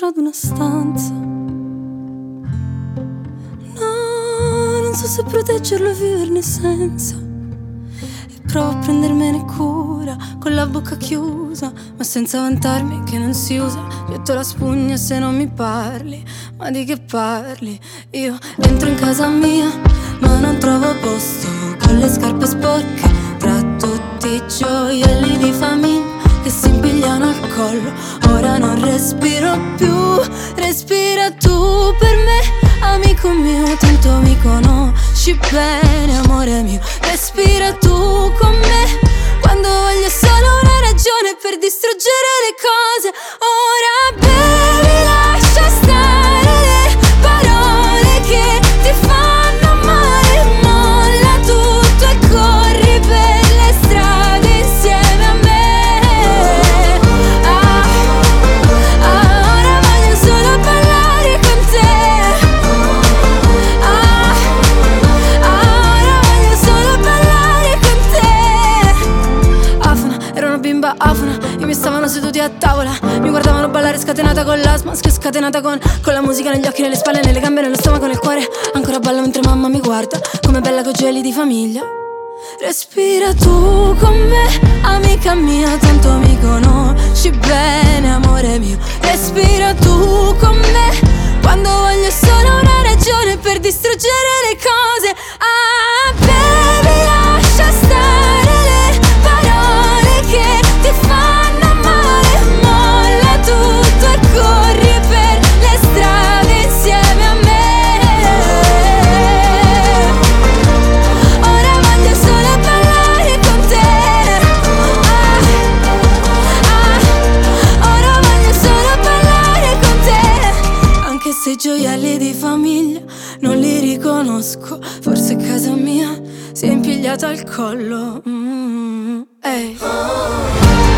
dentro ad una stanza. No, non so se proteggerlo e viverne senza. E provo a prendermene cura con la bocca chiusa, ma senza vantarmi che non si usa. Getto la spugna se non mi parli. Ma di che parli? Io entro in casa mia, ma non trovo posto, con le scarpe sporche tra tutti i gioielli di famiglia che si impigliano al collo. Ora non respiro più, respira tu per me, amico mio, tanto mi conosci bene, amore mio. Respira tu con me, quando voglio solo una ragione per distruggere le cose. Ora bevi, lascia stare le parole che ti fanno male, molla tutto e corri per le strade insieme a me. Ora voglio solo parlare con te. Ora voglio solo parlare con te. Afona, ero una bimba afona, i miei stavano seduti a tavola, mi guardavano ballare scatenata con l'asma, scatenata con la musica negli occhi, nelle spalle, nelle gambe, nello stomaco, nel cuore. Ancora ballo mentre mamma mi guarda, come bella coi gioielli di famiglia. Respira tu con me, amica mia, tanto mi conosci bene, amore mio. Respira tu con me, quando voglio solo una ragione per distruggere le cose. Baby, lascia stare le parole che ti fanno male, molla tutto e corri per le strade insieme a me. Ora voglio solo parlare con te. Ora voglio solo parlare con te. Anche se i gioielli di famiglia non li riconosco, forse casa mia si è impigliata al collo. Ehi.